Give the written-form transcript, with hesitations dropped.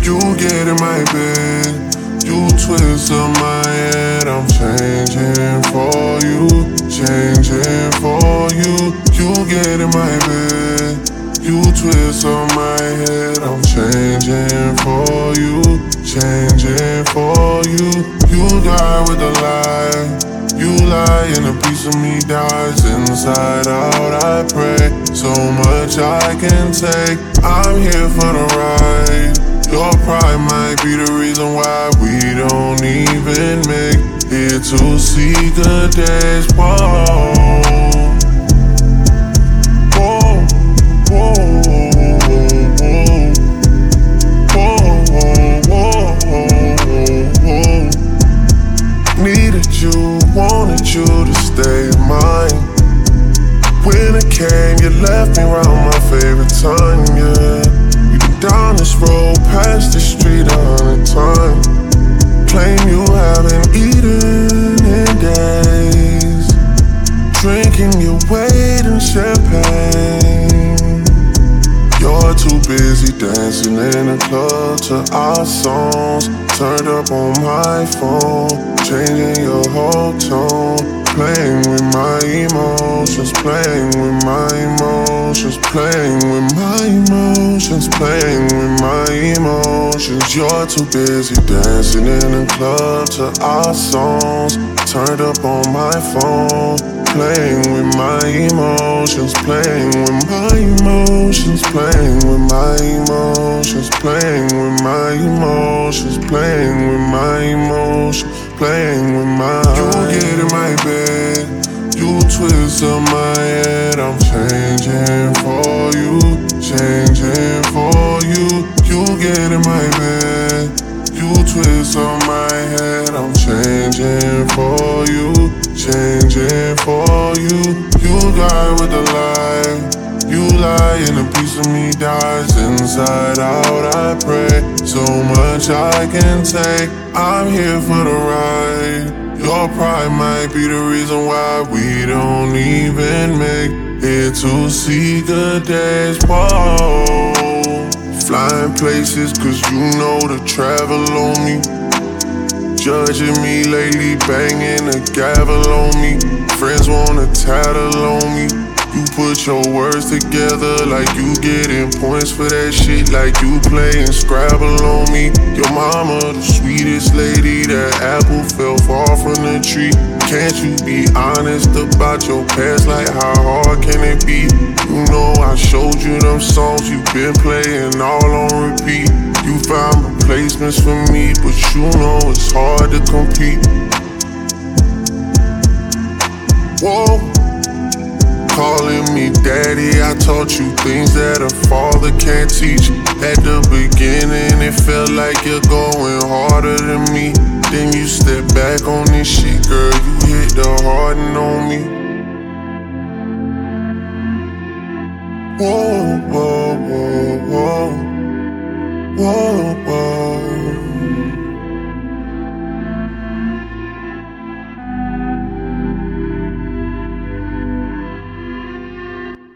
You get in my bed, you twist up my head. I'm changing for you, changing for you. You get in my bed, you twist up my head. I'm changing for you, changing for you. You die with a lie, you lie and a piece of me dies. Inside out I pray, so much I can take. I'm here for the ride. Your pride might be the reason why we don't even make it to see good days. Whoa, whoa, whoa, whoa, whoa, whoa, whoa. Needed you, wanted you to stay mine. When it came, you left me around my favorite time, yeah. Down this road, past the street 100 times. Claim you haven't eaten in days. Drinking your weight in champagne. You're too busy dancing in the club to our songs. Turned up on my phone, changing your whole tone. Playing with my emotions, playing with my emotions, playing with my emotions, playing with my emotions. You're too busy dancing in the club to our songs. Turned up on my phone, playing with my emotions, playing with my emotions, playing with my emotions, playing with my emotions, playing with my emotions, playing with my. You get in my bed, you twist up my head. I'm changing for you, changing for you. You get in my bed, you twist up my head. I'm changing for you, changing for you. You die with a lie, you lie and a piece of me dies. Inside out I pray, so much I can take. I'm here for the ride. Your pride might be the reason why we don't even make it to see good days. Whoa, flying places cause you know to travel on me. Judging me lately, banging a gavel on me. Friends wanna tattle on me. You put your words together like you getting points for that shit. Like you playing Scrabble on me. Your mama, the sweetest lady, that apple fell far from the tree. Can't you be honest about your past? Like how hard can it be? You know I showed you them songs you've been playing all on repeat. You found replacements for me, but you know it's hard to compete. Whoa, calling me daddy, I taught you things that a father can't teach. At the beginning, it felt like you're going harder than me. Then you step back on this shit, girl, you hit the harden on me. Whoa, whoa, whoa, whoa, whoa.